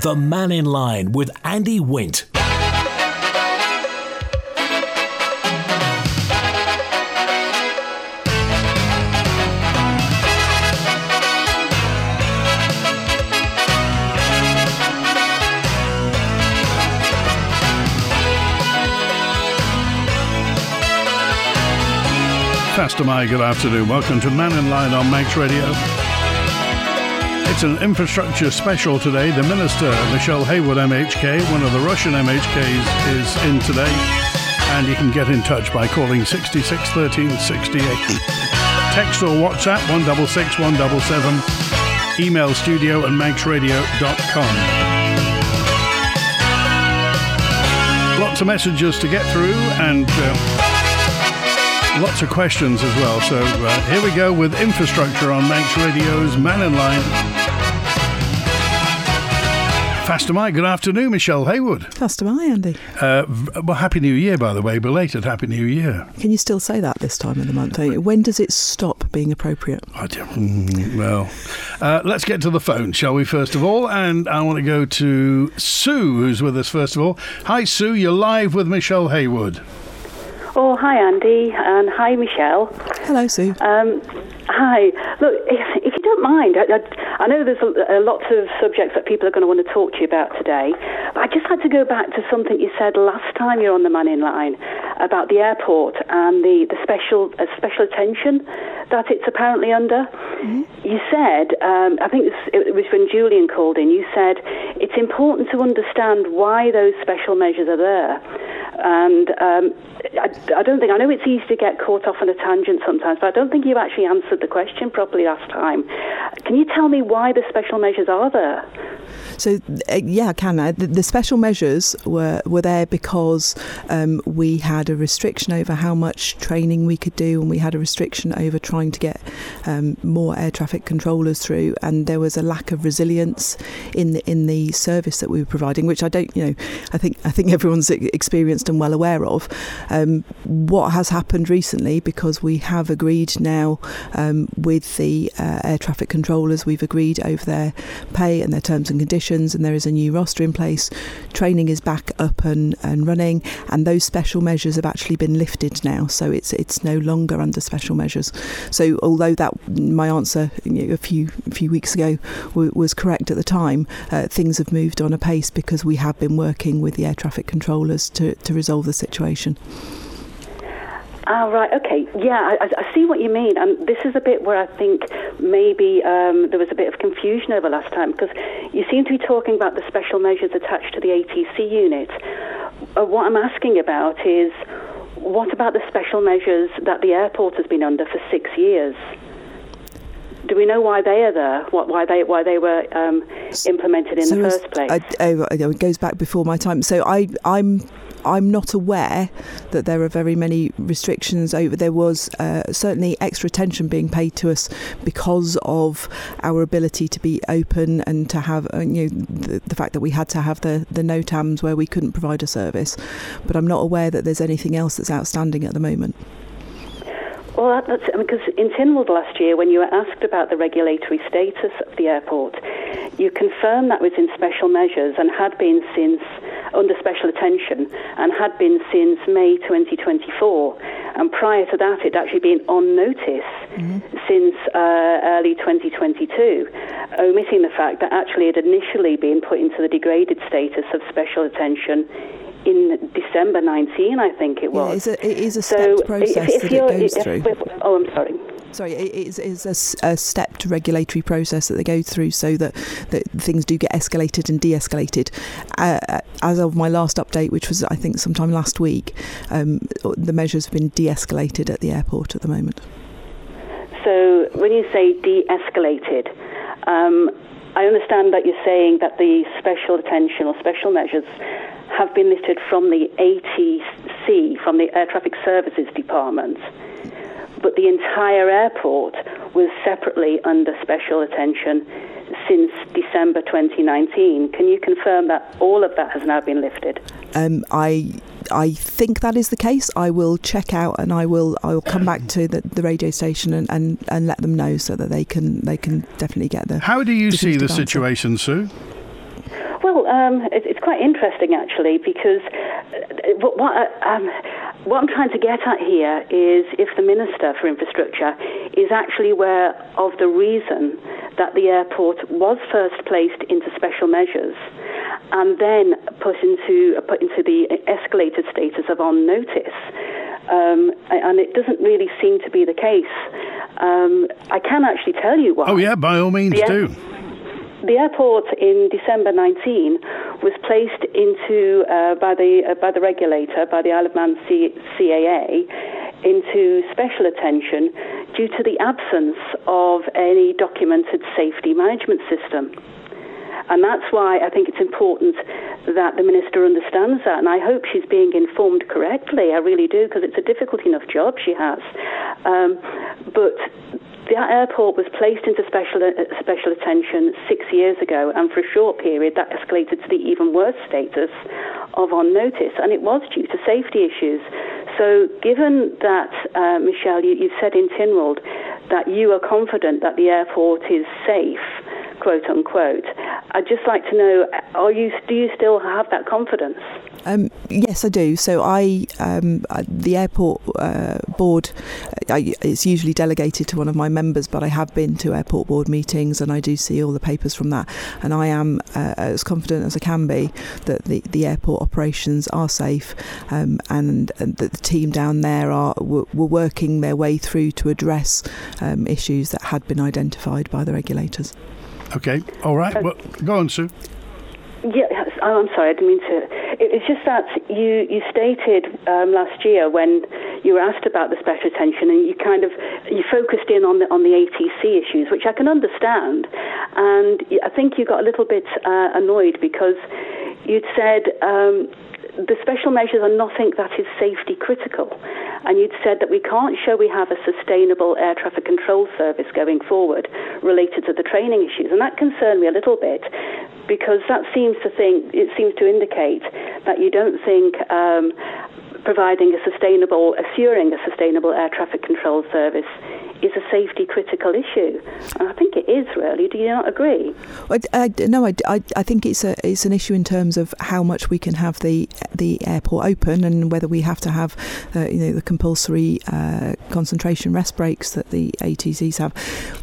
The Man in Line with Andy Wint. Faster Mai, good afternoon. Welcome to Man in Line on Manx Radio. It's an infrastructure special today. The Minister, Michelle Haywood, MHK, one of the Russian MHKs, is in today. And you can get in touch by calling 66 13 68. Text or WhatsApp 166 177. Email studio@manxradio.com. Lots of messages to get through and lots of questions as well. So here we go with infrastructure on Manx Radio's Man in Line. Faster Mai, good afternoon, Michelle Haywood. Faster Mai, Andy. Well, Happy New Year, by the way. Belated Happy New Year. Can you still say that this time of the month? When does it stop being appropriate? Well, let's get to the phone, shall we, first of all? And I want to go to Sue, who's with us first of all. Hi, Sue. You're live with Michelle Haywood. Oh, hi, Andy, and hi, Michelle. Hello, Sue. Hi. Look, if you don't mind, I know there's lots of subjects that people are going to want to talk to you about today, but I'd just like to go back to something you said last time you were on the Man in Line about the airport and the special attention that it's apparently under. Mm-hmm. You said, I think it was when Julian called in, you said it's important to understand why those special measures are there. And I know it's easy to get caught off on a tangent sometimes, but I don't think you actually answered the question properly last time. Can you tell me why the special measures are there? So, yeah, I can. The special measures were there because we had a restriction over how much training we could do, and we had a restriction over trying to get more air traffic controllers through, and there was a lack of resilience in the service that we were providing, which I think everyone's experienced and well aware of. What has happened recently, because we have agreed now with the air traffic controllers, we've agreed over their pay and their terms and conditions, and there is a new roster in place. Training is back up and running, and those special measures have actually been lifted now, so it's no longer under special measures. So although that my answer a few weeks ago was correct at the time, things have moved on apace because we have been working with the air traffic controllers to resolve the situation. Right, okay. Yeah, I see what you mean. And this is a bit where I think maybe there was a bit of confusion over last time, because you seem to be talking about the special measures attached to the ATC unit. What I'm asking about is, what about the special measures that the airport has been under for 6 years? Do we know why they are there? Why they were implemented in the first place? It goes back before my time. So I'm not aware that there are very many restrictions over. There was certainly extra attention being paid to us because of our ability to be open and to have the fact that we had to have the NOTAMs where we couldn't provide a service. But I'm not aware that there's anything else that's outstanding at the moment. Well, that's because in Tynwald last year, when you were asked about the regulatory status of the airport, you confirmed that was in special measures and had been since under special attention and had been since May 2024. And prior to that, it'd actually been on notice since early 2022, omitting the fact that actually it had initially been put into the degraded status of special attention in December 19, I think it was. Yeah, it is a stepped process that it goes through. Oh, I'm sorry. Sorry, it is a stepped regulatory process that they go through so that things do get escalated and de-escalated. As of my last update, which was, I think, sometime last week, the measures have been de-escalated at the airport at the moment. So when you say de-escalated, I understand that you're saying that the special attention or special measures have been lifted from the ATC, from the Air Traffic Services Department, but the entire airport was separately under special attention since December 2019. Can you confirm that all of that has now been lifted? I think that is the case. I will check out and I will come back to the radio station and let them know so that they can definitely get the. How do you see the situation, Sue? Well, it's quite interesting, actually, because what I'm trying to get at here is if the Minister for Infrastructure is actually aware of the reason that the airport was first placed into special measures and then put into the escalated status of on notice. And it doesn't really seem to be the case. I can actually tell you why. Oh, yeah, by all means, do. The airport in December 19 was placed into by the regulator, by the Isle of Man CAA, into special attention due to the absence of any documented safety management system. And that's why I think it's important that the Minister understands that, and I hope she's being informed correctly. I really do, because it's a difficult enough job she has. But the airport was placed into special attention 6 years ago, and for a short period that escalated to the even worse status of on notice, and it was due to safety issues. So given that, Michelle, you've said in Tynwald that you are confident that the airport is safe, quote unquote, I'd just like to know, do you still have that confidence? Yes, I do. So the airport board, it's usually delegated to one of my members, but I have been to airport board meetings and I do see all the papers from that. And I am as confident as I can be that the airport operations are safe, and that the team down there were working their way through to address issues that had been identified by the regulators. Okay, all right. Well, go on, Sue. Yeah, I'm sorry, I didn't mean to. It's just that you stated last year when you were asked about the special attention, and you focused in on the ATC issues, which I can understand, and I think you got a little bit annoyed because you'd said the special measures are nothing that is safety critical, and you'd said that we can't show we have a sustainable air traffic control service going forward related to the training issues, and that concerned me a little bit because that seems to indicate that you don't think assuring a sustainable air traffic control service is a safety critical issue. And I think it is, really. Do you not agree? No, I think it's an issue in terms of how much we can have the airport open and whether we have to have the compulsory concentration rest breaks that the ATCs have.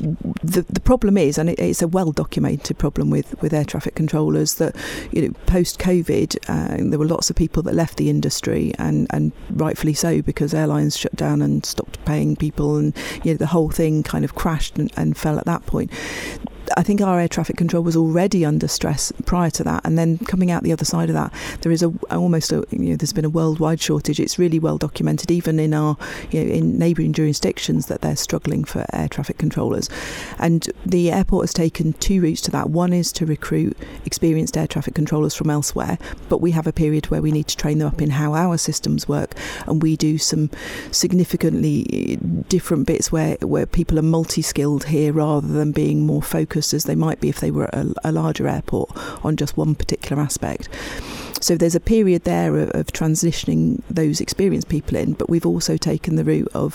The problem is, and it's a well documented problem with air traffic controllers, that post COVID there were lots of people that left the industry, and rightfully so, because airlines shut down and stopped paying people, and the whole thing kind of crashed and fell at that point. I think our air traffic control was already under stress prior to that, and then coming out the other side of that, there is there's been a worldwide shortage. It's really well documented, even in our in neighbouring jurisdictions, that they're struggling for air traffic controllers. And the airport has taken two routes to that. One is to recruit experienced air traffic controllers from elsewhere, but we have a period where we need to train them up in how our systems work, and we do some significantly different bits where people are multi-skilled here rather than being more focused as they might be if they were at a larger airport on just one particular aspect. So there's a period there of transitioning those experienced people in, but we've also taken the route of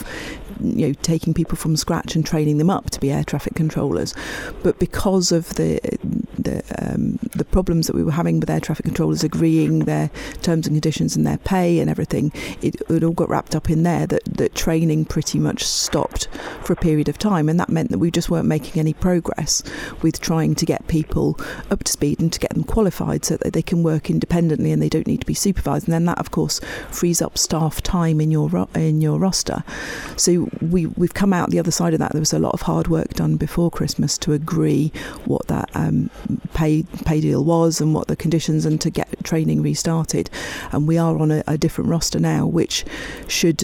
taking people from scratch and training them up to be air traffic controllers. But because of the problems that we were having with air traffic controllers agreeing their terms and conditions and their pay and everything, it all got wrapped up in there that training pretty much stopped for a period of time, and that meant that we just weren't making any progress with trying to get people up to speed and to get them qualified so that they can work independently and they don't need to be supervised. And then that, of course, frees up staff time in your roster. So we've come out the other side of that. There was a lot of hard work done before Christmas to agree what that pay deal was and what the conditions, and to get training restarted. And we are on a different roster now, which should,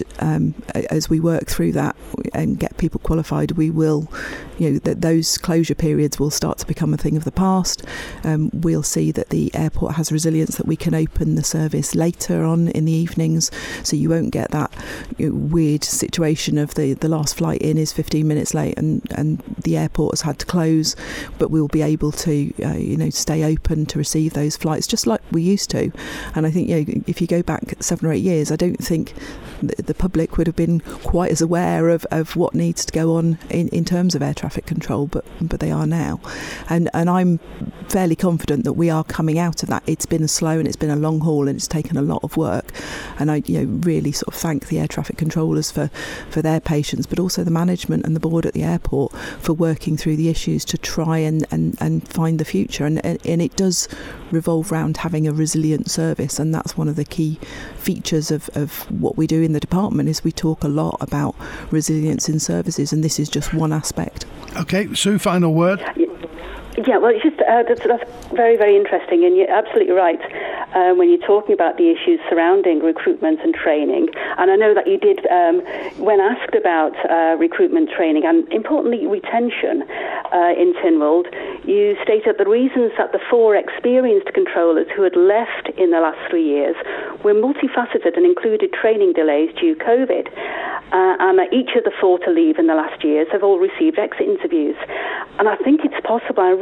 as we work through that and get people qualified, we will, that those closure periods will start to become a thing of the past. We'll see that the airport has resilience, that we can open the service later on in the evenings, so you won't get that weird situation of the last flight in is 15 minutes late and the airport has had to close, but we'll be able to stay open to receive those flights just like we used to. And I think if you go back 7 or 8 years, I don't think the public would have been quite as aware of what needs to go on in terms of air traffic traffic control, but they are now. And I'm fairly confident that we are coming out of that. It's been a slow and it's been a long haul and it's taken a lot of work. And I really sort of thank the air traffic controllers for their patience, but also the management and the board at the airport for working through the issues to try and find the future. And it does revolve around having a resilient service, and that's one of the key features of what we do in the department. Is we talk a lot about resilience in services, and this is just one aspect. Okay, Sue, final word. Yeah, well, it's just that's very, very interesting, and you're absolutely right when you're talking about the issues surrounding recruitment and training. And I know that you did, when asked about recruitment training and, importantly, retention in Tynwald, you stated the reasons that the 4 experienced controllers who had left in the last 3 years were multifaceted and included training delays due to COVID. And each of the 4 to leave in the last years have all received exit interviews. And I think it's possible. I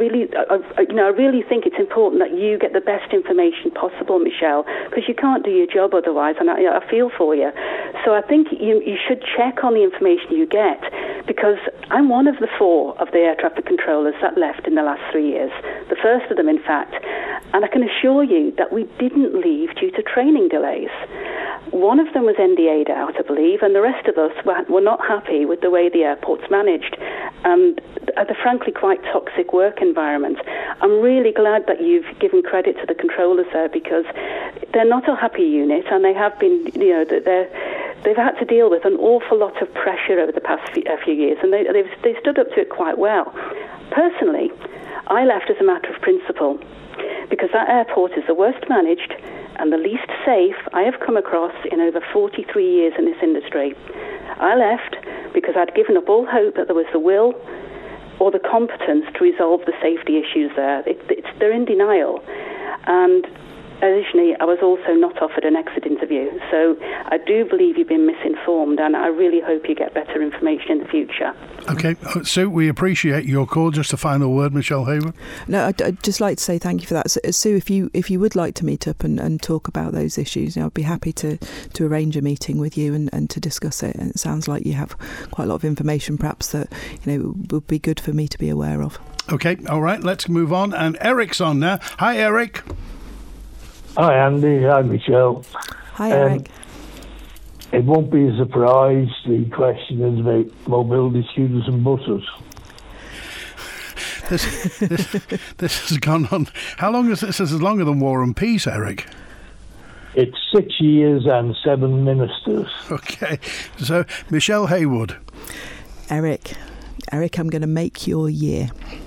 really think it's important that you get the best information possible, Michelle, because you can't do your job otherwise, and I feel for you. So I think you should check on the information you get, because I'm one of the 4 of the air traffic controllers that left in the last 3 years, the first of them, in fact. And I can assure you that we didn't leave due to training delays. One of them was NDA'd out, I believe, and the rest of us were not happy with the way the airport's managed and the frankly quite toxic work environment. I'm really glad that you've given credit to the controllers there, because they're not a happy unit, and they have been, they've had to deal with an awful lot of pressure over the past few years, and they've stood up to it quite well. Personally, I left as a matter of principle, because that airport is the worst managed and the least safe I have come across in over 43 years in this industry. I left because I'd given up all hope that there was the will or the competence to resolve the safety issues there. They're in denial. And additionally, I was also not offered an exit interview. So I do believe you've been misinformed, and I really hope you get better information in the future. Okay, Sue, we appreciate your call. Just a final word, Michelle Hayward. No, I'd just like to say thank you for that. Sue, if you would like to meet up and talk about those issues, I'd be happy to arrange a meeting with you and to discuss it. And it sounds like you have quite a lot of information perhaps that would be good for me to be aware of. Okay, all right, let's move on. And Eric's on now. Hi, Eric. Hi, Andy. Hi, Michelle. Hi, Eric. It won't be a surprise. The question is about mobility scooters and buses. This has gone on. How long is this? This is longer than War and Peace, Eric. It's 6 years and 7 ministers. Okay. So, Michelle Hayward. Eric, I'm going to make your year.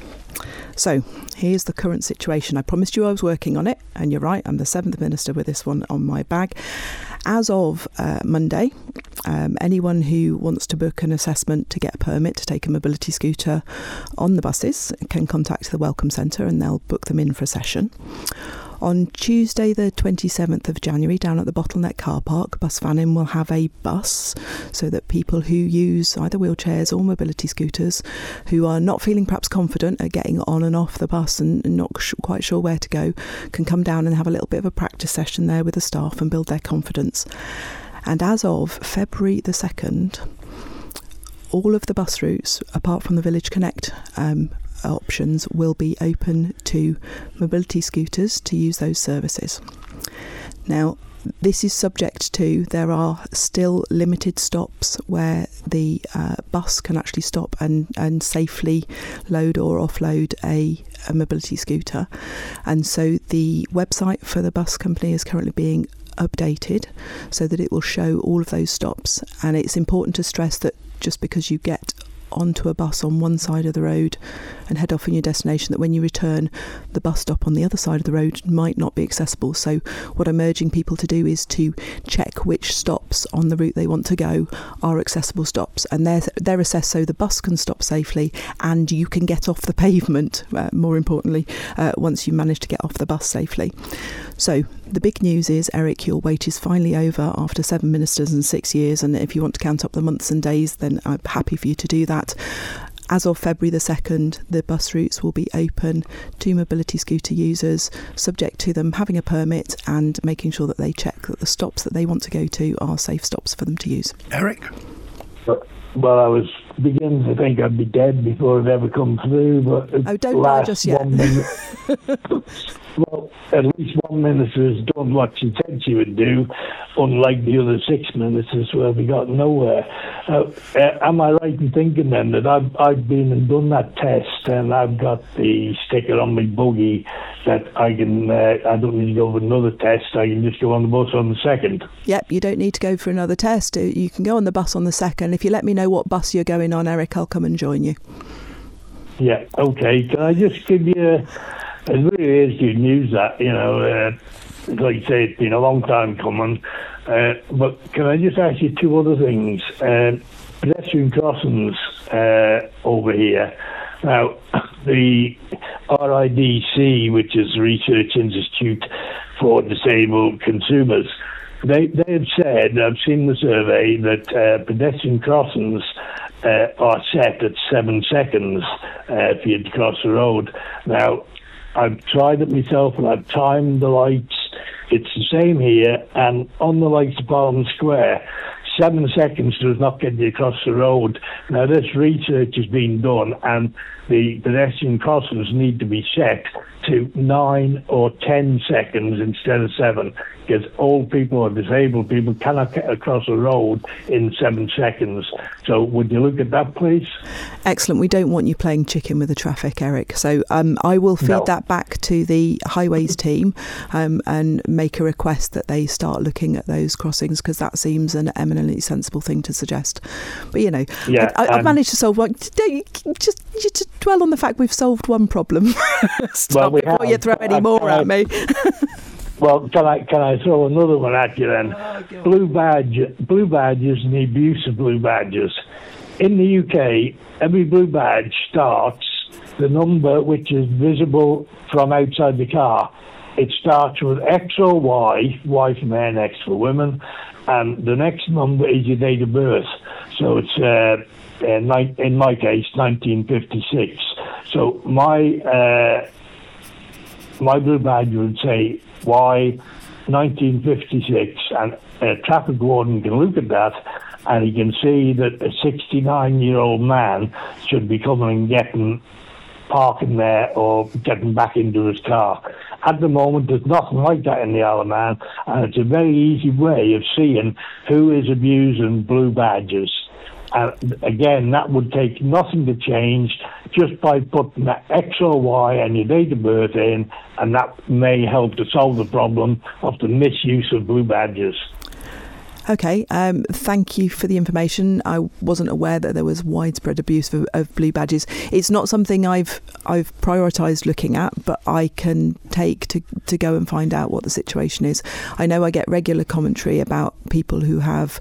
So, here's the current situation. I promised you I was working on it, and you're right, I'm the 7th Minister with this one on my bag. As of Monday, anyone who wants to book an assessment to get a permit to take a mobility scooter on the buses can contact the Welcome Centre and they'll book them in for a session. On Tuesday the 27th of January, down at the Bottleneck car park, Bus Vannin will have a bus so that people who use either wheelchairs or mobility scooters who are not feeling perhaps confident at getting on and off the bus and not quite sure where to go can come down and have a little bit of a practice session there with the staff and build their confidence. And as of February the 2nd, all of the bus routes, apart from the Village Connect options, will be open to mobility scooters to use those services. Now, this is subject to, there are still limited stops where the bus can actually stop and safely load or offload a mobility scooter. And so the website for the bus company is currently being updated so that it will show all of those stops. And it's important to stress that just because you get onto a bus on one side of the road and head off in your destination, that when you return, the bus stop on the other side of the road might not be accessible. So what I'm urging people to do is to check which stops on the route they want to go are accessible stops, and they're assessed so the bus can stop safely and you can get off the pavement, more importantly, once you manage to get off the bus safely. So the big news is, Eric, your wait is finally over after 7 ministers and 6 years, and if you want to count up the months and days, then I'm happy for you to do that. As of February the 2nd, the bus routes will be open to mobility scooter users, subject to them having a permit and making sure that they check that the stops that they want to go to are safe stops for them to use. Eric? Well, I was beginning to think I'd be dead before it ever come through, but oh, don't die just yet. Well, at least 1 minister has done what she said she would do, unlike the other 6 ministers where we got nowhere. Am I right in thinking then that I've been and done that test and I've got the sticker on my buggy that I can, I don't need to go for another test, I can just go on the bus on the second? Yep, you don't need to go for another test. You can go on the bus on the second. If you let me know what bus you're going on, Eric, I'll come and join you. Yeah, okay. Can I just give you... It really is good news that, like you say, it's been a long time coming. But can I just ask you 2 other things? Pedestrian crossings over here. Now, the RIDC, which is Research Institute for Disabled Consumers, they have said, I've seen the survey, that pedestrian crossings are set at 7 seconds for you to cross the road. Now, I've tried it myself and I've timed the lights. It's the same here, and on the lights of Parliament Square, 7 seconds does not get you across the road. Now, this research has been done, and the pedestrian crossings need to be set to 9 or 10 seconds instead of 7, because old people or disabled people cannot get across a road in 7 seconds. So would you look at that, please? Excellent. We don't want you playing chicken with the traffic, Eric. So I will feed that back to the highways team and make a request that they start looking at those crossings, because that seems an eminently sensible thing to suggest. But, I've managed to solve one. Don't you just dwell on the fact we've solved one problem. Stop before you throw any more at me. Well, can I throw another one at you then? Blue badges and the abuse of blue badges. In the UK, every blue badge starts the number which is visible from outside the car. It starts with X or Y, Y for men, X for women, and the next number is your date of birth. So it's, in my case, 1956. So my blue badge would say Y 1956, and a traffic warden can look at that and he can see that a 69-year-old man should be coming and parking there or getting back into his car. At the moment, there's nothing like that in the Isle of Man, and it's a very easy way of seeing who is abusing blue badges. And again, that would take nothing to change, just by putting that X or Y and your date of birth in, and that may help to solve the problem of the misuse of blue badges. Okay, thank you for the information. I wasn't aware that there was widespread abuse of blue badges. It's not something I've prioritised looking at, but I can take to go and find out what the situation is. I know I get regular commentary about people who have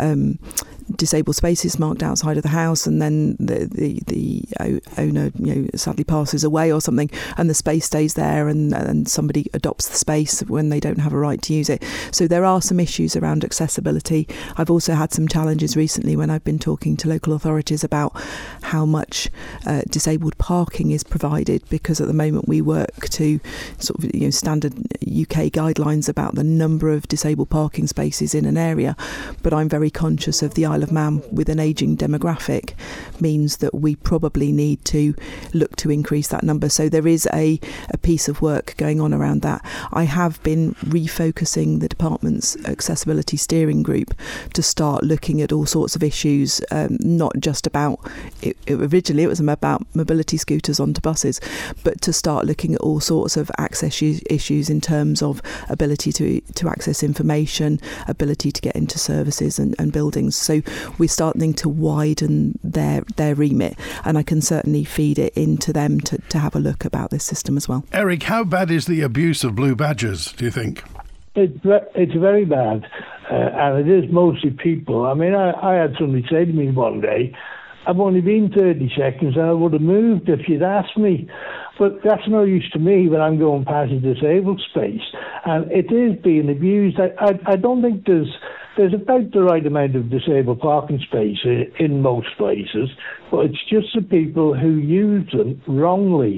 disabled spaces marked outside of the house, and then the owner sadly passes away or something, and the space stays there, and somebody adopts the space when they don't have a right to use it. So there are some issues around accessibility. I've also had some challenges recently when I've been talking to local authorities about how much disabled parking is provided, because at the moment we work to sort of standard UK guidelines about the number of disabled parking spaces in an area, but I'm very conscious of the Isle of Man with an ageing demographic means that we probably need to look to increase that number. So there is a piece of work going on around that. I have been refocusing the department's accessibility steering group to start looking at all sorts of issues, not just about originally it was about mobility scooters onto buses, but to start looking at all sorts of access issues in terms of ability to access information, ability to get into services and buildings. So we're starting to widen their remit, and I can certainly feed it into them to have a look about this system as well. Eric, how bad is the abuse of blue badges, do you think? It's very bad, and it is mostly people. I mean, I had somebody say to me one day, I've only been 30 seconds and I would have moved if you'd asked me. But that's no use to me when I'm going past a disabled space. And it is being abused. I don't think there's about the right amount of disabled parking space in most places, but it's just the people who use them wrongly.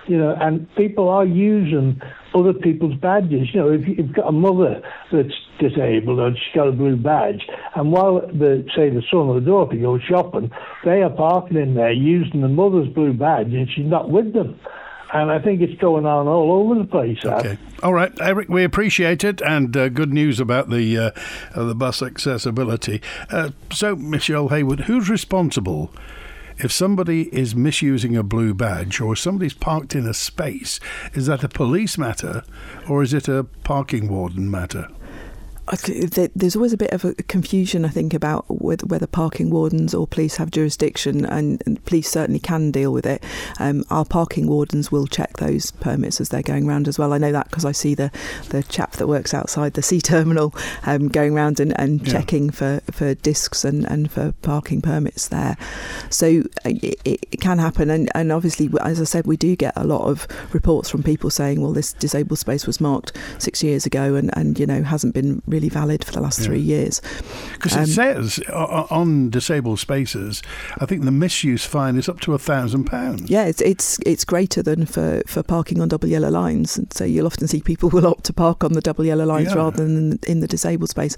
and people are using other people's badges. If you've got a mother that's disabled and she's got a blue badge, and while the son or the daughter goes shopping, they are parking in there using the mother's blue badge, and she's not with them. And I think it's going on all over the place. Okay. All right, Eric, we appreciate it, and good news about the bus accessibility. So, Michelle Haywood, who's responsible if somebody is misusing a blue badge or somebody's parked in a space? Is that a police matter or is it a parking warden matter? There's always a bit of a confusion, I think, about whether parking wardens or police have jurisdiction, and police certainly can deal with it. Our parking wardens will check those permits as they're going around as well. I know that because I see the chap that works outside the C terminal going around and checking for discs and for parking permits there. So it can happen, and obviously, as I said, we do get a lot of reports from people saying, well, this disabled space was marked 6 years ago and hasn't been really valid for the last 3 years. Because it says on disabled spaces, I think the misuse fine is up to £1,000. Yeah, it's greater than for parking on double yellow lines. And so you'll often see people will opt to park on the double yellow lines rather than in the disabled space.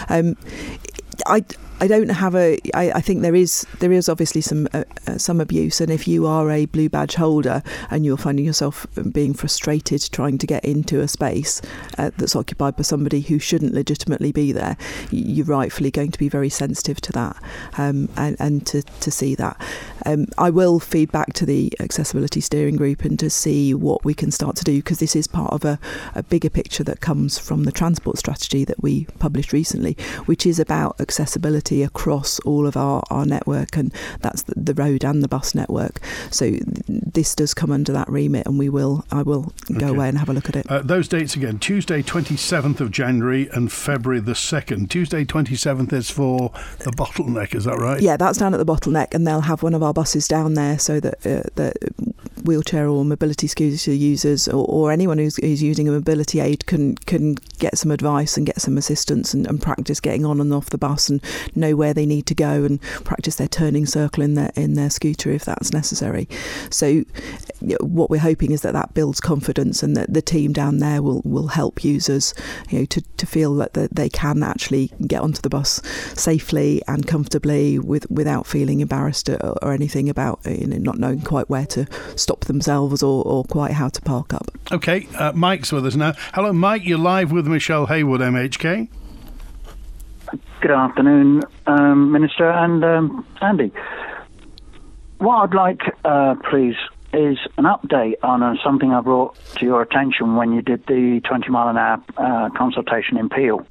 I don't have I think there is obviously some abuse, and if you are a blue badge holder and you're finding yourself being frustrated trying to get into a space that's occupied by somebody who shouldn't legitimately be there, you're rightfully going to be very sensitive to that, and to see that. I will feed back to the accessibility steering group and to see what we can start to do, because this is part of a bigger picture that comes from the transport strategy that we published recently, which is about accessibility across all of our network, and that's the road and the bus network. So this does come under that remit, and I will go away and have a look at it. Those dates again: Tuesday 27th of January and February the 2nd. Tuesday 27th is for the Bottleneck, is that right? Yeah, that's down at the Bottleneck, and they'll have one of our buses down there so that wheelchair or mobility scooter users or anyone who's using a mobility aid can get some advice and get some assistance and practice getting on and off the bus and know where they need to go and practice their turning circle in their scooter if that's necessary. So what we're hoping is that builds confidence, and that the team down there will help users to feel that they can actually get onto the bus safely and comfortably without feeling embarrassed or anything about not knowing quite where to stop themselves or quite how to park up. Okay, Mike's with us now. Hello, Mike. You're live with Michelle Haywood, MHK. Good afternoon, Minister and Andy. What I'd like, please, is an update on something I brought to your attention when you did the 20 mile an hour consultation in Peel.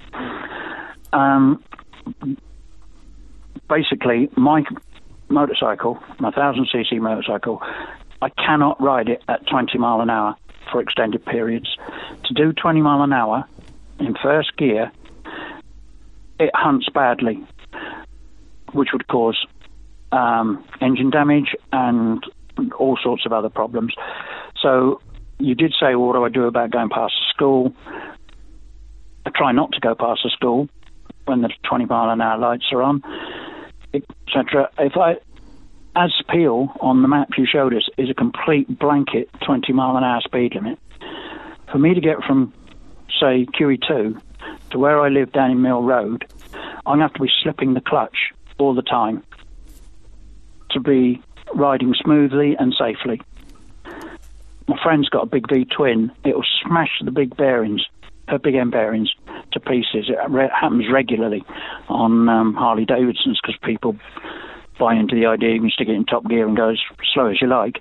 Basically, my motorcycle, my 1000cc motorcycle, I cannot ride it at 20 mile an hour for extended periods. To do 20 mile an hour in first gear, it hunts badly, which would cause engine damage and all sorts of other problems. So you did say, what do I do about going past the school? I try not to go past the school when the 20 mile an hour lights are on, etc. As Peel on the map you showed us is a complete blanket 20 mile an hour speed limit, for me to get from, say, QE2 to where I live down in Mill Road, I'm going to have to be slipping the clutch all the time to be riding smoothly and safely. My friend's got a big V-twin. It'll smash the big bearings, her big end bearings, to pieces. It happens regularly on Harley Davidsons because people buy into the idea you can stick it in top gear and go as slow as you like.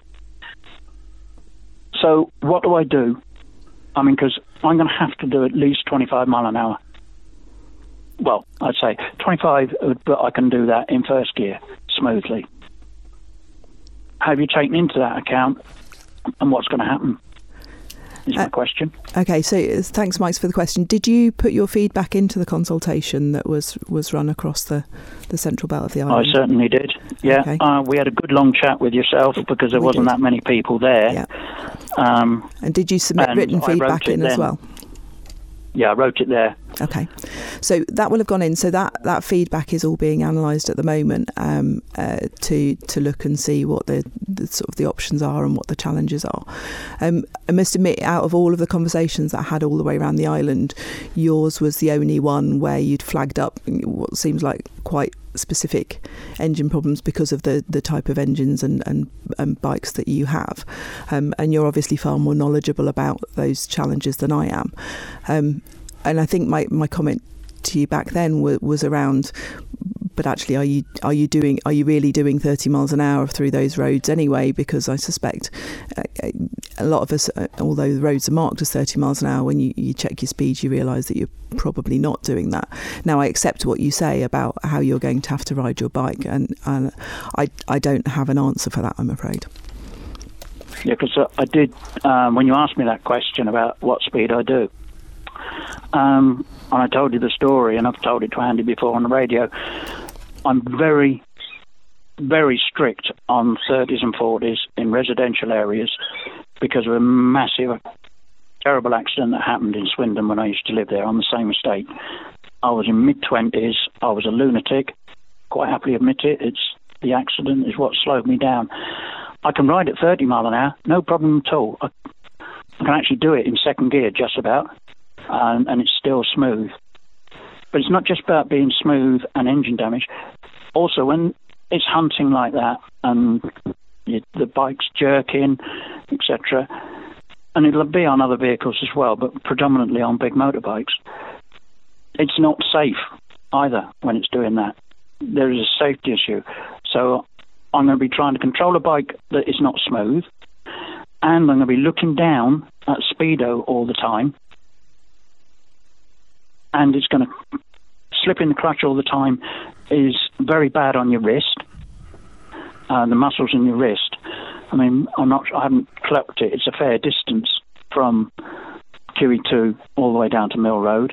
So what do I do? I mean, because I'm going to have to do at least 25 mile an hour. Well, I'd say 25, but I can do that in first gear smoothly. Have you taken into that account and what's going to happen? Is my question. Okay, so thanks, Mike, for the question. Did you put your feedback into the consultation that was run across the central belt of the island? I certainly did, yeah. Okay. We had a good long chat with yourself because there wasn't that many people there. Yeah. And did you submit written feedback in as well? Yeah, I wrote it there Okay, so that will have gone in. So that feedback is all being analysed at the moment to look and see what the sort of the options are and what the challenges are. I must admit, out of all of the conversations that I had all the way around the island, yours was the only one where you'd flagged up what seems like quite specific engine problems because of the type of engines and bikes that you have, and you're obviously far more knowledgeable about those challenges than I am. And I think my comment to you back then was around, but actually, are you really doing 30 miles an hour through those roads anyway? Because I suspect a lot of us, although the roads are marked as 30 miles an hour, when you check your speed, you realise that you're probably not doing that. Now, I accept what you say about how you're going to have to ride your bike, and I don't have an answer for that, I'm afraid. Yeah, because I did, when you asked me that question about what speed I do, and I told you the story, and I've told it to Andy before on the radio, I'm very, very strict on 30s and 40s in residential areas because of a massive, terrible accident that happened in Swindon when I used to live there on the same estate. I was in mid-20s, I was a lunatic, quite happily admit it. The accident is what slowed me down. I can ride at 30 mile an hour, no problem at all. I can actually do it in second gear just about. And it's still smooth. But it's not just about being smooth and engine damage. Also, when it's hunting like that and the bike's jerking, etc., and it'll be on other vehicles as well, but predominantly on big motorbikes, it's not safe either when it's doing that. There is a safety issue. So I'm going to be trying to control a bike that is not smooth, and I'm going to be looking down at speedo all the time, and it's going to slip in the clutch all the time is very bad on your wrist, the muscles in your wrist. I mean, I haven't clocked it. It's a fair distance from QE2 all the way down to Mill Road.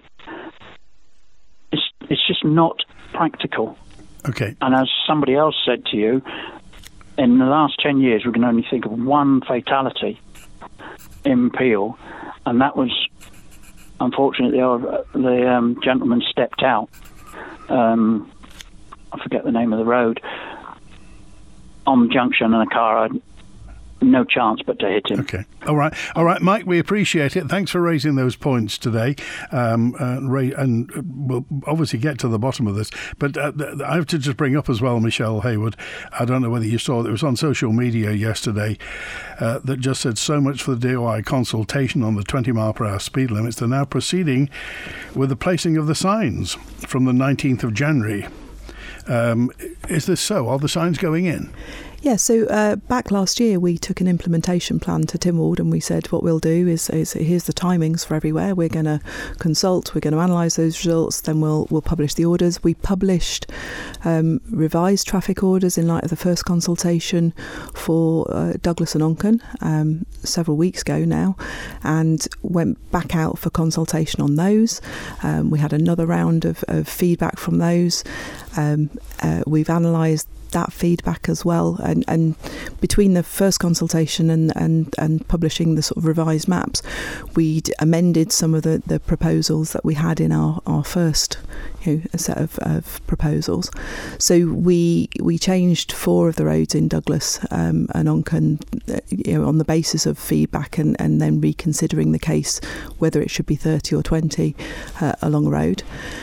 It's just not practical. Okay. And as somebody else said to you, in the last 10 years, we can only think of one fatality in Peel, and that was, unfortunately, the gentleman stepped out. I forget the name of the road. On the junction, and a car had no chance but to hit him. Okay. All right, Mike, we appreciate it. Thanks for raising those points today. And we'll obviously get to the bottom of this. But I have to just bring up as well, Michelle Haywood, I don't know whether you saw it was on social media yesterday, that just said so much for the DOI consultation on the 20 mile per hour speed limits. They're now proceeding with the placing of the signs from the 19th of January. Is this so? Are the signs going in? Yeah, so back last year we took an implementation plan to Tynwald, and we said what we'll do is here's the timings for everywhere. We're going to consult, we're going to analyse those results, then we'll publish the orders. We published revised traffic orders in light of the first consultation for Douglas and Onchan several weeks ago now, and went back out for consultation on those. We had another round of feedback from those. We've analysed that feedback as well, and between the first consultation and publishing the sort of revised maps, we'd amended some of the proposals that we had in our first set of proposals. So we changed 4 of the roads in Douglas and Onchan on the basis of feedback, and then reconsidering the case whether it should be 30 or 20 along a road.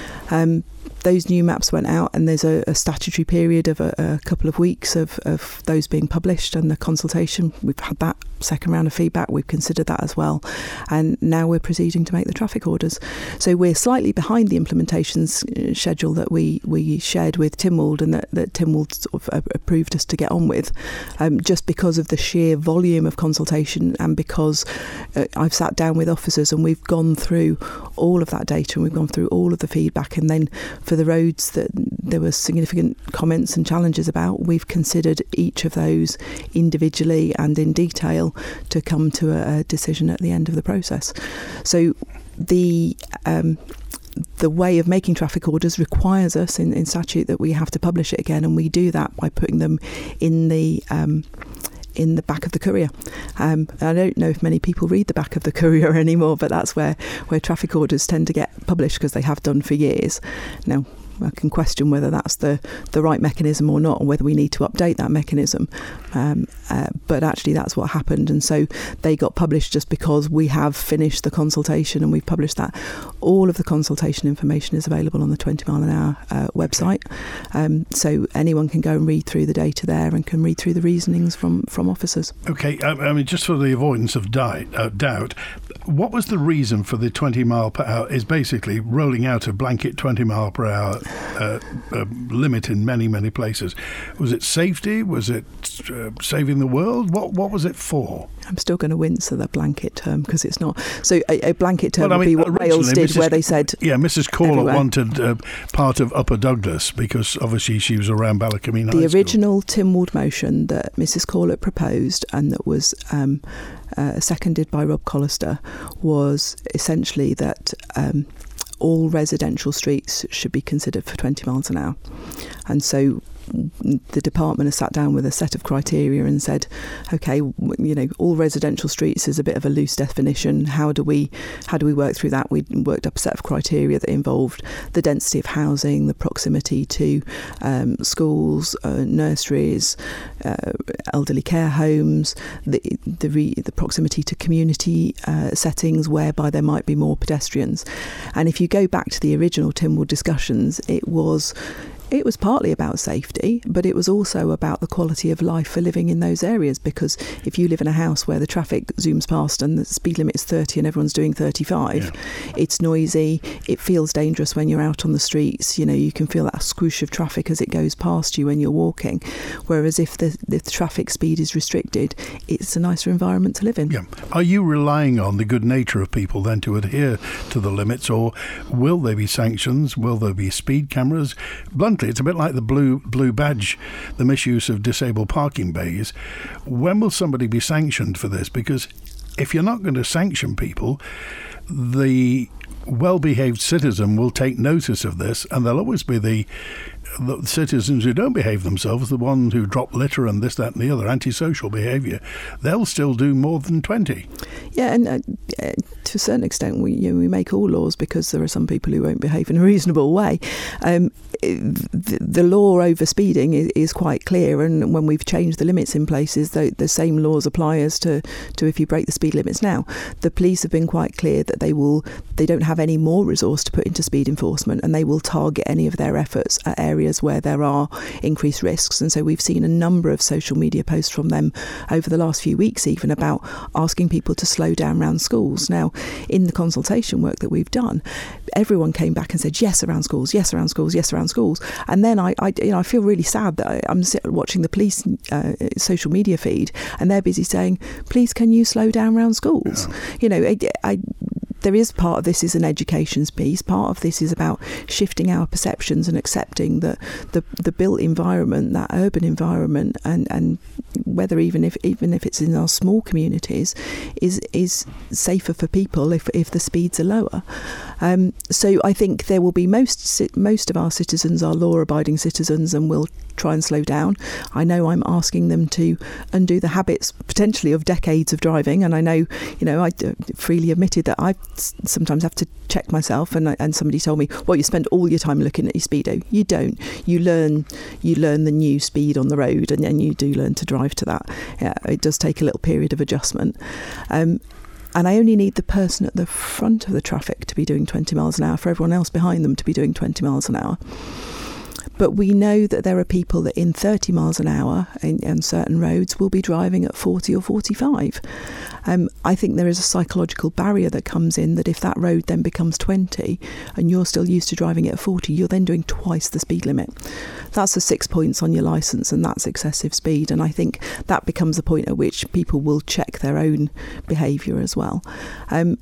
Those new maps went out, and there's a statutory period of a couple of weeks of those being published, and the consultation. We've had that second round of feedback. We've considered that as well, and now we're proceeding to make the traffic orders. So we're slightly behind the implementation schedule that we shared with Tynwald, and that Tynwald sort of approved us to get on with, just because of the sheer volume of consultation, and because I've sat down with officers and we've gone through all of that data, and we've gone through all of the feedback, and then for the roads that there were significant comments and challenges about, we've considered each of those individually and in detail to come to a decision at the end of the process. So the way of making traffic orders requires us in statute that we have to publish it again, and we do that by putting them in the in the back of the Courier. I don't know if many people read the back of the Courier anymore, but that's where traffic orders tend to get published, because they have done for years. Now, I can question whether that's the right mechanism or not, or whether we need to update that mechanism. But actually that's what happened. And so they got published just because we have finished the consultation and we've published that. All of the consultation information is available on the 20 mile an hour website. So anyone can go and read through the data there and can read through the reasonings from officers. Okay, I mean, just for the avoidance of doubt, what was the reason for the 20 mile per hour is basically rolling out a blanket 20 mile per hour limit in many, many places? Was it safety? Was it saving the world? What was it for? I'm still going to wince at the blanket term, because it's not. So a blanket term would be what Wales did, where they said... Yeah, Mrs. Corlett wanted part of Upper Douglas, because obviously she was around Ballacomine High School. The original Tynwald motion that Mrs. Corlett proposed, and that was seconded by Rob Collister, was essentially that all residential streets should be considered for 20 miles an hour. And so the department has sat down with a set of criteria and said, okay, all residential streets is a bit of a loose definition. How do we work through that? We worked up a set of criteria that involved the density of housing, the proximity to schools, nurseries, elderly care homes, the proximity to community settings whereby there might be more pedestrians. And if you go back to the original Tynwald discussions, it was partly about safety, but it was also about the quality of life for living in those areas, because if you live in a house where the traffic zooms past and the speed limit is 30 and everyone's doing 35, it's noisy, it feels dangerous when you're out on the streets, you can feel that swoosh of traffic as it goes past you when you're walking, whereas if the traffic speed is restricted, it's a nicer environment to live in. Yeah. Are you relying on the good nature of people then to adhere to the limits, or will there be sanctions? Will there be speed cameras? Bluntly, it's a bit like the blue badge, the misuse of disabled parking bays. When will somebody be sanctioned for this? Because if you're not going to sanction people, the well-behaved citizen will take notice of this, and there'll always be the citizens who don't behave themselves, the ones who drop litter and this, that and the other, antisocial behaviour. They'll still do more than 20. Yeah, and to a certain extent we make all laws because there are some people who won't behave in a reasonable way. The law over speeding is quite clear, and when we've changed the limits in places, the same laws apply as to if you break the speed limits now. The police have been quite clear that they don't have any more resource to put into speed enforcement, and they will target any of their efforts at areas where there are increased risks. And so we've seen a number of social media posts from them over the last few weeks even about asking people to slow down around schools. Now, in the consultation work that we've done, everyone came back and said yes around schools, yes around schools, yes around schools. And then I feel really sad that I'm watching the police social media feed, and they're busy saying, please can you slow down around schools? Yeah. There is part of this is an education piece. Part of this is about shifting our perceptions and accepting that the built environment, that urban environment, and whether even if it's in our small communities, is safer for people if the speeds are lower. So I think there will be most of our citizens are law-abiding citizens and will try and slow down. I know I'm asking them to undo the habits potentially of decades of driving, and I know I freely admitted that I sometimes have to check myself, and somebody told me, well, you spend all your time looking at your speedo. You don't. You learn the new speed on the road, and then you do learn to drive to that. Yeah, it does take a little period of adjustment. And I only need the person at the front of the traffic to be doing 20 miles an hour for everyone else behind them to be doing 20 miles an hour. But we know that there are people that in 30 miles an hour on certain roads will be driving at 40 or 45. I think there is a psychological barrier that comes in that if that road then becomes 20 and you're still used to driving at 40, you're then doing twice the speed limit. That's the 6 points on your licence, and that's excessive speed. And I think that becomes a point at which people will check their own behaviour as well.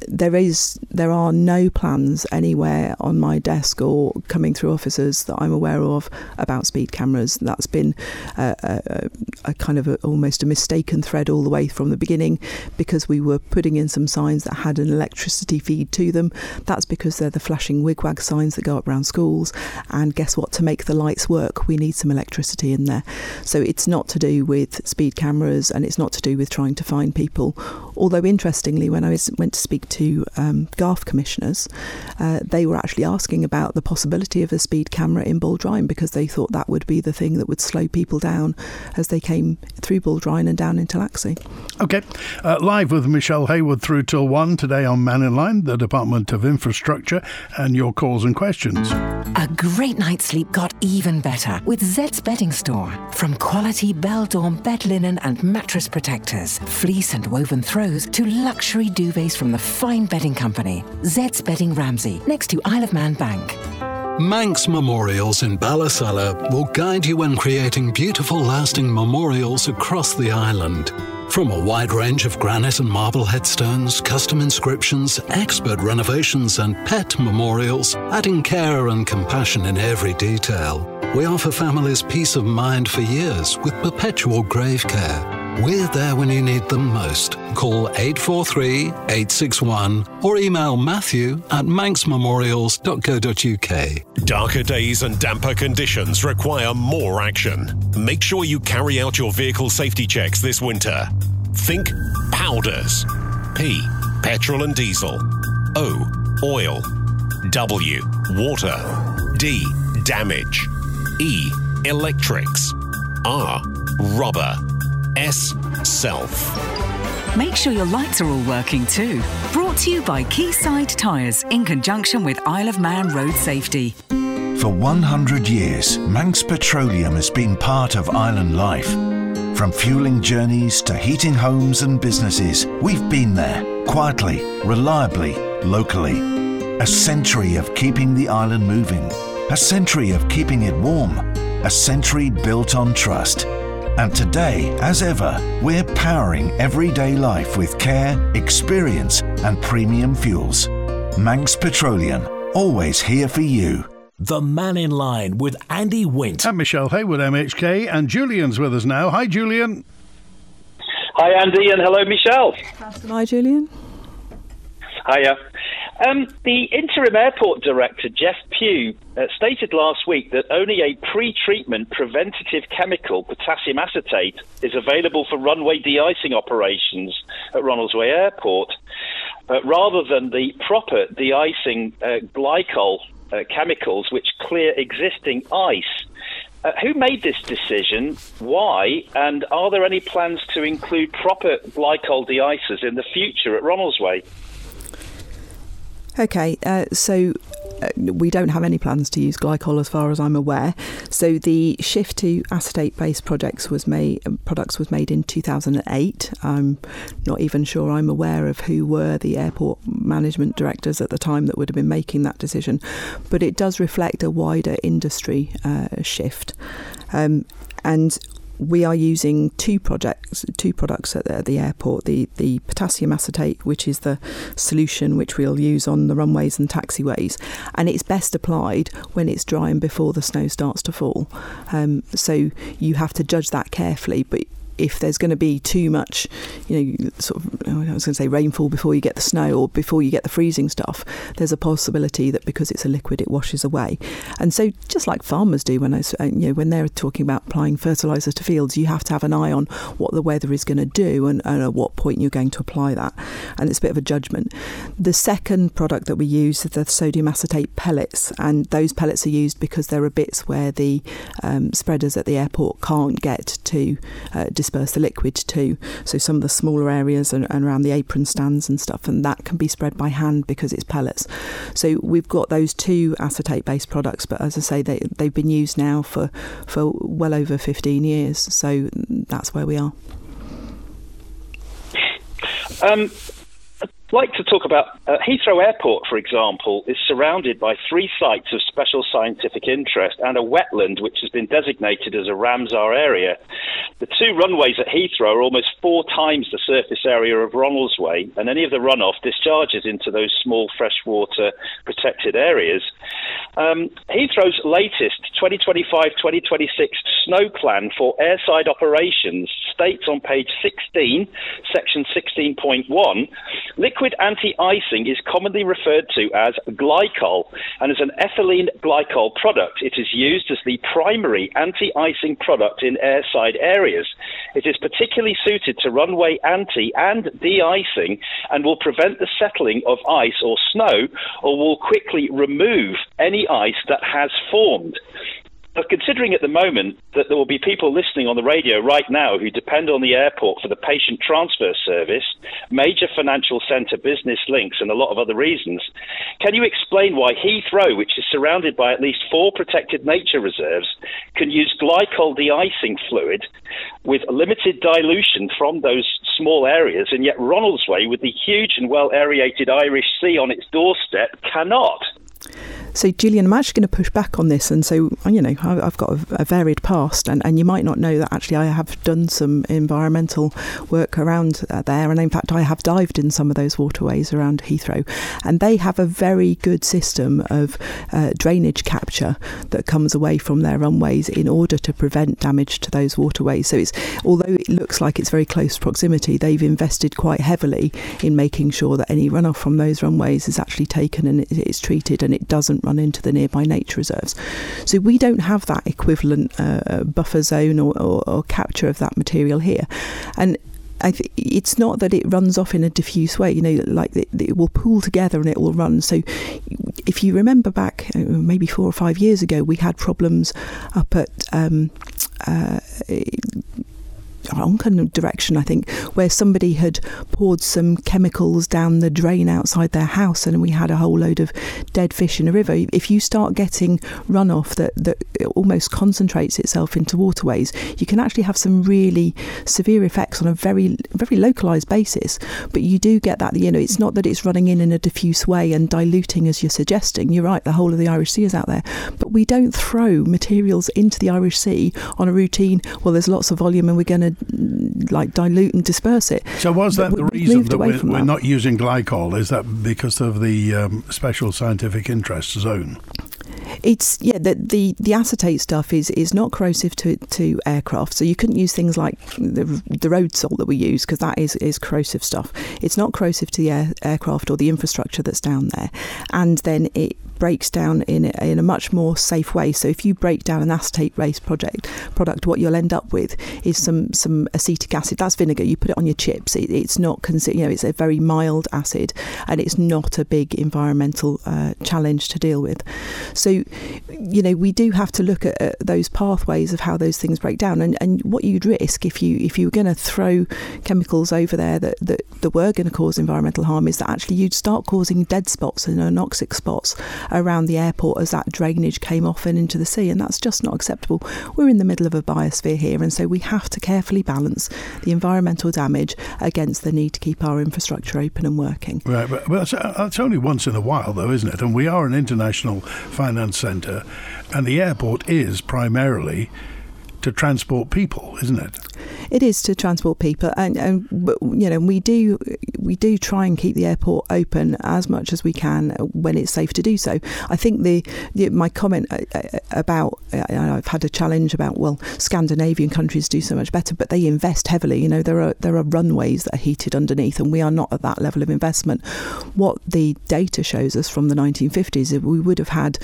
there are no plans anywhere on my desk or coming through offices that I'm aware of about speed cameras. That's been a kind of almost a mistaken thread all the way from the beginning, because we were putting in some signs that had an electricity feed to them. That's because they're the flashing wigwag signs that go up around schools, and guess what, to make the lights work we need some electricity in there. So it's not to do with speed cameras, and it's not to do with trying to find people. Although interestingly, when I went to speak to Garth commissioners, they were actually asking about the possibility of a speed camera in Baldrine, because they thought that would be the thing that would slow people down as they came through Baldrine and down into Laxey. OK, live with Michelle Haywood through till 1 today on Man in Line, the Department of Infrastructure, and your calls and questions. A great night's sleep got even better with Zed's Bedding Store. From quality Bell-Dawn bed linen and mattress protectors, fleece and woven throws, to luxury duvets from the fine bedding company. Zed's Bedding Ramsey, next to Isle of Man Bank. Manx Memorials in Ballasalla will guide you in creating beautiful, lasting memorials across the island. From a wide range of granite and marble headstones, custom inscriptions, expert renovations and pet memorials, adding care and compassion in every detail. We offer families peace of mind for years with perpetual grave care. We're there when you need them most. Call 843-861 or email matthew@manxmemorials.co.uk. Darker days and damper conditions require more action. Make sure you carry out your vehicle safety checks this winter. Think powders. P, petrol and diesel. O, oil. W, water. D, damage. E, electrics. R, rubber. S, self. Make sure your lights are all working too. Brought to you by Quayside Tyres in conjunction with Isle of Man Road Safety. For 100 years, Manx Petroleum has been part of island life. From fueling journeys to heating homes and businesses, we've been there, quietly, reliably, locally. A century of keeping the island moving. A century of keeping it warm. A century built on trust. And today, as ever, we're powering everyday life with care, experience and premium fuels. Manx Petroleum, always here for you. The Man in Line with Andy Wint. And Michelle Haywood, MHK, and Julian's with us now. Hi, Julian. Hi, Andy, and hello, Michelle. Hi, Julian. Hiya. The interim airport director, Jeff Pugh, stated last week that only a pre-treatment preventative chemical, potassium acetate, is available for runway de-icing operations at Ronaldsway Airport, rather than the proper de-icing glycol chemicals which clear existing ice. Who made this decision? Why? And are there any plans to include proper glycol de-icers in the future at Ronaldsway? Okay, so we don't have any plans to use glycol as far as I'm aware. So the shift to acetate-based products was made in 2008. I'm not even sure I'm aware of who were the airport management directors at the time that would have been making that decision. But it does reflect a wider industry shift. And we are using two products at the airport. The potassium acetate, which is the solution which we'll use on the runways and taxiways, and it's best applied when it's dry and before the snow starts to fall. So you have to judge that carefully, but if there's going to be too much, sort of, I was going to say rainfall before you get the snow or before you get the freezing stuff, there's a possibility that because it's a liquid, it washes away. And so just like farmers do when they're talking about applying fertiliser to fields, you have to have an eye on what the weather is going to do and at what point you're going to apply that. And it's a bit of a judgment. The second product that we use is the sodium acetate pellets, and those pellets are used because there are bits where the spreaders at the airport can't get to disperse the liquid to, so some of the smaller areas and around the apron stands and stuff, and that can be spread by hand because it's pellets. So we've got those two acetate based products, but as I say, they've been used now for well over 15 years, so that's where we are. like to talk about Heathrow Airport, for example, is surrounded by 3 sites of special scientific interest and a wetland which has been designated as a Ramsar area. The 2 runways at Heathrow are almost 4 times the surface area of Ronaldsway, and any of the runoff discharges into those small freshwater protected areas. Heathrow's latest 2025-2026 snow plan for airside operations states on page 16, section 16.1, liquid anti-icing is commonly referred to as glycol, and as an ethylene glycol product, it is used as the primary anti-icing product in airside areas. It is particularly suited to runway anti- and de-icing and will prevent the settling of ice or snow, or will quickly remove any ice that has formed. But considering at the moment that there will be people listening on the radio right now who depend on the airport for the patient transfer service, major financial centre business links and a lot of other reasons, can you explain why Heathrow, which is surrounded by at least 4 protected nature reserves, can use glycol de-icing fluid with limited dilution from those small areas, and yet Ronaldsway, with the huge and well-aerated Irish Sea on its doorstep, cannot? So, Julian, I'm actually going to push back on this. And so, I've got a varied past, and you might not know that actually I have done some environmental work around there. And in fact, I have dived in some of those waterways around Heathrow. And they have a very good system of drainage capture that comes away from their runways in order to prevent damage to those waterways. So, although it looks like it's very close proximity, they've invested quite heavily in making sure that any runoff from those runways is actually taken and it's treated, and it doesn't run into the nearby nature reserves. So we don't have that equivalent buffer zone or capture of that material here. And it's not that it runs off in a diffuse way, like it will pool together and it will run. So if you remember back maybe 4 or 5 years ago, we had problems up at Onchan direction, I think, where somebody had poured some chemicals down the drain outside their house, and we had a whole load of dead fish in a river. If you start getting runoff that almost concentrates itself into waterways, you can actually have some really severe effects on a very, very localised basis. But you do get that, it's not that it's running in a diffuse way and diluting as you're suggesting. You're right, the whole of the Irish Sea is out there. But we don't throw materials into the Irish Sea on a routine, well, there's lots of volume and we're going to dilute and disperse it. So was that the reason that we're not using glycol? Is that because of the special scientific interest zone? It's the acetate stuff is not corrosive to aircraft, so you couldn't use things like the road salt that we use, because that is corrosive stuff. It's not corrosive to the aircraft or the infrastructure that's down there, and then it breaks down in a much more safe way. So if you break down an acetate-based product, what you'll end up with is some acetic acid. That's vinegar. You put it on your chips. It's not it's a very mild acid, and it's not a big environmental challenge to deal with. So we do have to look at those pathways of how those things break down, and what you'd risk if you were going to throw chemicals over there that were going to cause environmental harm is that actually you'd start causing dead spots and anoxic spots around the airport as that drainage came off and into the sea, and that's just not acceptable. We're in the middle of a biosphere here, and so we have to carefully balance the environmental damage against the need to keep our infrastructure open and working. Right, but that's only once in a while though, isn't it? And we are an international finance centre, and the airport is primarily to transport people, isn't it? It is to transport people, and we do try and keep the airport open as much as we can when it's safe to do so. I think my comment about I've had a challenge about, well, Scandinavian countries do so much better, but they invest heavily. There are runways that are heated underneath, and we are not at that level of investment. What the data shows us from the 1950s is we would have had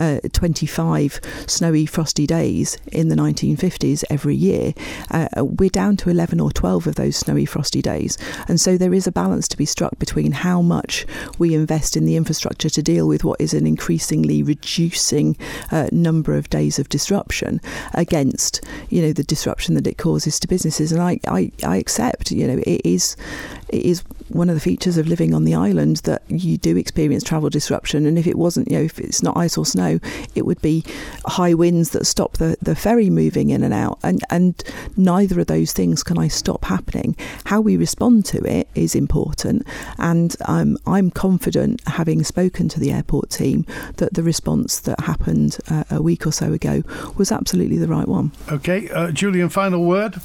25 snowy, frosty days in the 1950s every year. We're down to 11 or 12 of those snowy, frosty days. And so there is a balance to be struck between how much we invest in the infrastructure to deal with what is an increasingly reducing number of days of disruption against, the disruption that it causes to businesses. And I accept, it is one of the features of living on the island that you do experience travel disruption. And if it wasn't, if it's not ice or snow, it would be high winds that stop the ferry moving in and out. And neither of those those things can I stop happening? How we respond to it is important, and I'm confident, having spoken to the airport team, that the response that happened a week or so ago was absolutely the right one. Okay, Julian, final word?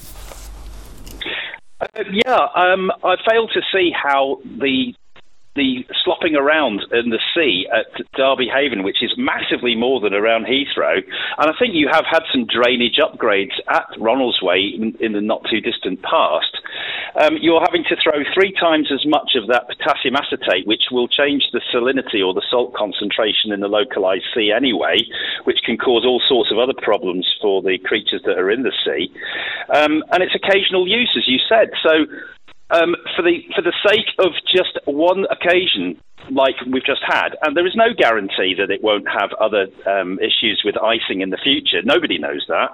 I fail to see how the slopping around in the sea at Derby Haven, which is massively more than around Heathrow, and I think you have had some drainage upgrades at Ronaldsway in the not too distant past. You're having to throw 3 times as much of that potassium acetate, which will change the salinity or the salt concentration in the localised sea anyway, which can cause all sorts of other problems for the creatures that are in the sea. And it's occasional use, as you said. So for the sake of just one occasion like we've just had, and there is no guarantee that it won't have other issues with icing in the future. Nobody knows that.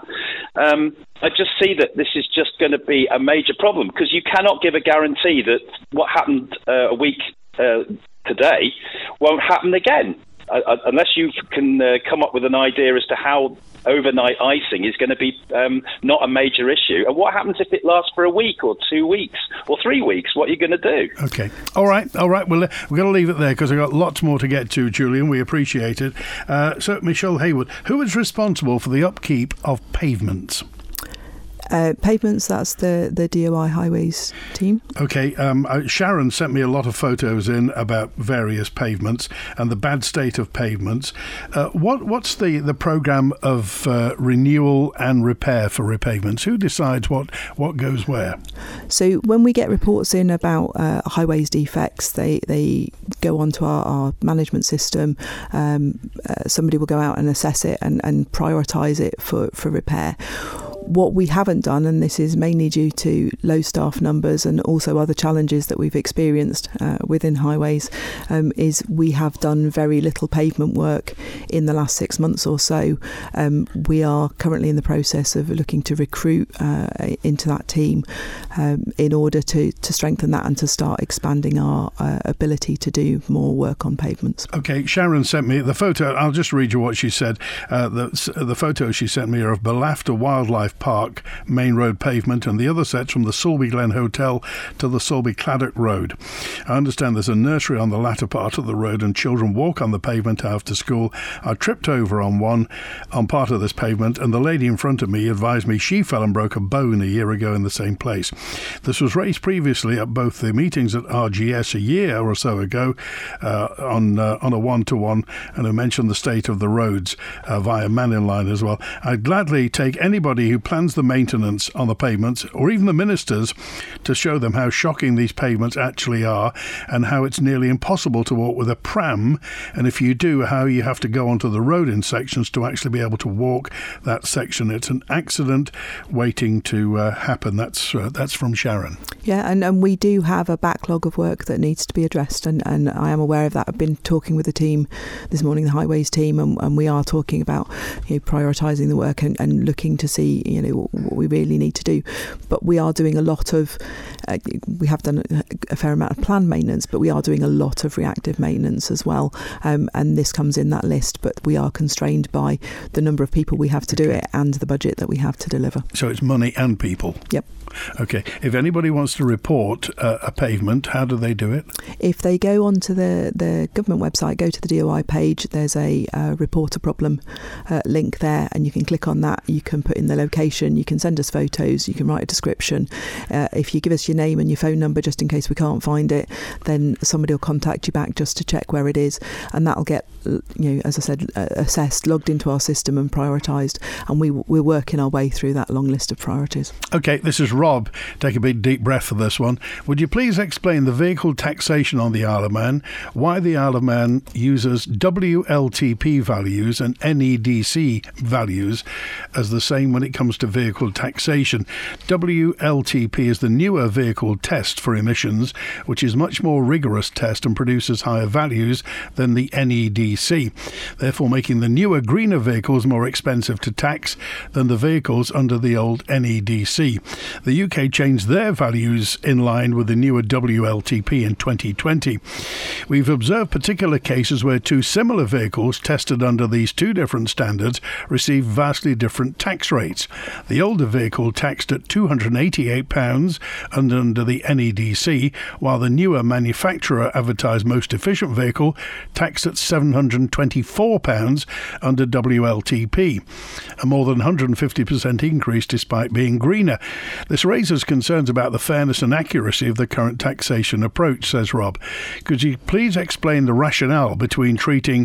I just see that this is just going to be a major problem, because you cannot give a guarantee that what happened a week today won't happen again, unless you can come up with an idea as to how overnight icing is going to be not a major issue. And what happens if it lasts for a week or 2 weeks or 3 weeks? What are you going to do? Okay. All right. Well, we're going to leave it there because I've got lots more to get to, Julian. We appreciate it. So, Michelle Haywood, who is responsible for the upkeep of pavements? Pavements, that's the DOI Highways team. Okay, Sharon sent me a lot of photos in about various pavements and the bad state of pavements. What's the programme of renewal and repair for repavements? Who decides what goes where? So when we get reports in about highways defects, they go onto our management system. Somebody will go out and assess it and prioritise it for repair. What we haven't done, and this is mainly due to low staff numbers and also other challenges that we've experienced within highways, is we have done very little pavement work in the last 6 months or so. We are currently in the process of looking to recruit into that team in order to strengthen that and to start expanding our ability to do more work on pavements. Okay, Sharon sent me the photo. I'll just read you what she said. The photos she sent me are of Belafter Wildlife Park main road pavement, and the other sets from the Sulby Glen Hotel to the Sulby Claddock Road. I understand there's a nursery on the latter part of the road and children walk on the pavement after school. I tripped over on part of this pavement, and the lady in front of me advised me she fell and broke a bone a year ago in the same place. This was raised previously at both the meetings at RGS a year or so ago on a one-to-one, and I mentioned the state of the roads via Manning Line as well. I'd gladly take anybody who plans the maintenance on the pavements, or even the ministers, to show them how shocking these pavements actually are and how it's nearly impossible to walk with a pram, and if you do, how you have to go onto the road in sections to actually be able to walk that section. It's an accident waiting to happen. That's from Sharon. Yeah, and we do have a backlog of work that needs to be addressed, and I am aware of that. I've been talking with the team this morning, the Highways team, and we are talking about prioritising the work and looking to see what we really need to do. But we are doing a lot of we have done a fair amount of planned maintenance, but we are doing a lot of reactive maintenance as well, and this comes in that list, but we are constrained by the number of people we have to do it and the budget that we have to deliver. So it's money and people. Yep. Okay. If anybody wants to report a pavement, how do they do it? If they go onto the government website, go to the DOI page, there's a report a problem link there, and you can click on that. You can put in the location, you can send us photos, you can write a description. If you give us your name and your phone number, just in case we can't find it, then somebody will contact you back just to check where it is, and that'll get, as I said, assessed, logged into our system and prioritised, and we're working our way through that long list of priorities. Okay, this is Rob. Take a big deep breath for this one. Would you please explain the vehicle taxation on the Isle of Man, why the Isle of Man uses WLTP values and NEDC values as the same when it comes to vehicle taxation? WLTP is the newer vehicle test for emissions, which is much more rigorous test and produces higher values than the NEDC, therefore making the newer greener vehicles more expensive to tax than the vehicles under the old NEDC. The UK changed their values in line with the newer WLTP in 2020. We've observed particular cases where two similar vehicles tested under these two different standards receive vastly different tax rates. The older vehicle taxed at £288 under the NEDC, while the newer manufacturer advertised most efficient vehicle taxed at £724 under WLTP, a more than 150% increase despite being greener. This raises concerns about the fairness and accuracy of the current taxation approach, says Rob. Could you please explain the rationale between treating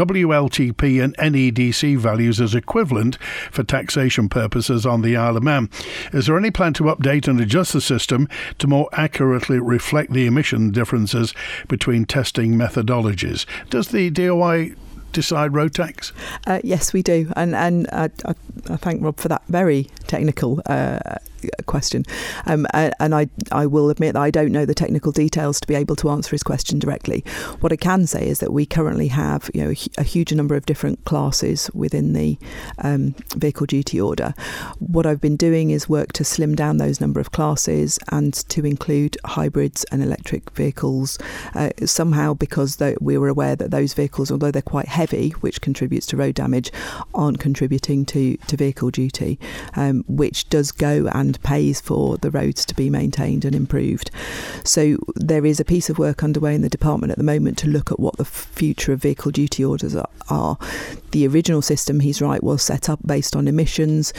WLTP and NEDC values as equivalent for taxation purposes on the Isle of Man? Is there any plan to update and adjust the system to more accurately reflect the emission differences between testing methodologies? Does the DOI decide road tax? Yes, we do, and I thank Rob for that very technical question, and I will admit that I don't know the technical details to be able to answer his question directly. What I can say is that we currently have a huge number of different classes within the vehicle duty order. What I've been doing is work to slim down those number of classes and to include hybrids and electric vehicles somehow, because we were aware that those vehicles, although they're quite heavy, which contributes to road damage, aren't contributing to vehicle duty, which does go and pays for the roads to be maintained and improved. So there is a piece of work underway in the department at the moment to look at what the future of vehicle duty orders are. The original system, he's right, was set up based on emissions.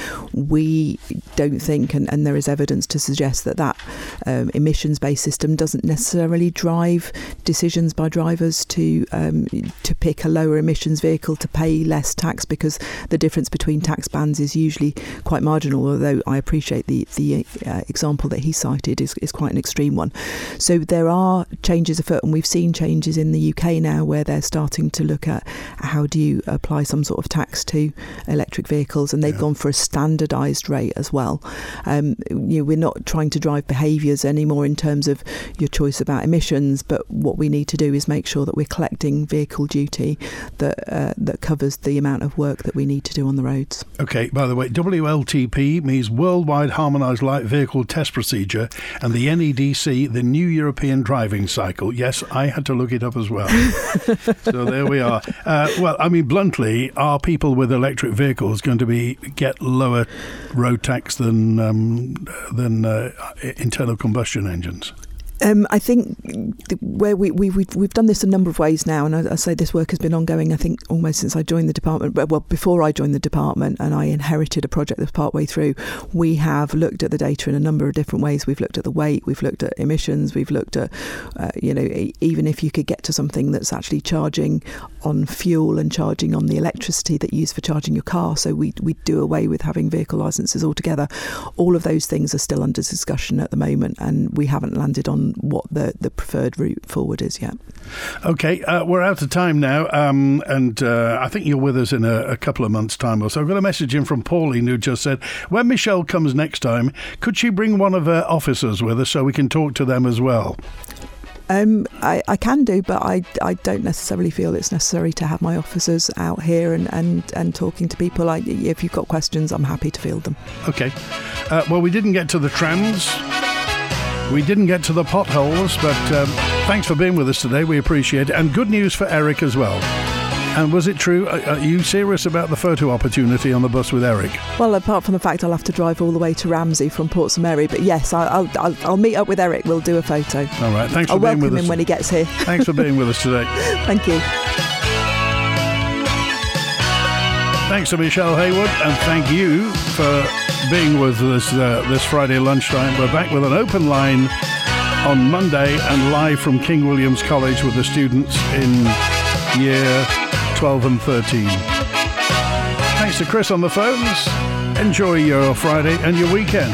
We don't think, and there is evidence to suggest that emissions-based system doesn't necessarily drive decisions by drivers to pick a lower emissions vehicle to pay less tax, because the difference between tax bands is usually quite marginal, although I appreciate the example that he cited is quite an extreme one. So there are changes afoot, and we've seen changes in the UK now where they're starting to look at how do you apply some sort of tax to electric vehicles, and they've gone for a standardised rate as well. We're not trying to drive behaviours anymore in terms of your choice about emissions, but what we need to do is make sure that we're collecting vehicle duty that covers the amount of work that we need to do on the roads. Okay, by the way, WLTP means Worldwide Harmonised Light Vehicle Test Procedure, and the NEDC, the New European Driving Cycle. Yes, I had to look it up as well. So there we are. Well, I mean, bluntly, are people with electric vehicles going to get lower road tax than internal combustion engines? I think where we've done this a number of ways now, and I say this work has been ongoing, I think, almost since I joined the department. Well, before I joined the department, and I inherited a project that's partway through. We have looked at the data in a number of different ways. We've looked at the weight, we've looked at emissions, we've looked at, even if you could get to something that's actually charging on fuel and charging on the electricity that you use for charging your car. So we do away with having vehicle licences altogether. All of those things are still under discussion at the moment, and we haven't landed on what the preferred route forward is yet. Okay, we're out of time now, and I think you're with us in a couple of months' time or so. I've got a message in from Pauline who just said, when Michelle comes next time, could she bring one of her officers with us so we can talk to them as well? I can do, but I don't necessarily feel it's necessary to have my officers out here and talking to people. If you've got questions, I'm happy to field them. Okay. Well, we didn't get to the trams. We didn't get to the potholes, but thanks for being with us today. We appreciate it. And good news for Eric as well. And was it true? Are you serious about the photo opportunity on the bus with Eric? Well, apart from the fact I'll have to drive all the way to Ramsey from Portsmouth, but yes, I'll meet up with Eric. We'll do a photo. All right. Thanks for being with us. I'll welcome him when he gets here. Thanks for being with us today. Thank you. Thanks to Michelle Haywood, and thank you for being with us this Friday lunchtime. We're back with an open line on Monday and live from King William's College with the students in year 12 and 13. Thanks to Chris on the phones. Enjoy your Friday and your weekend.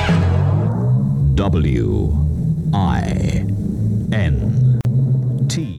WINT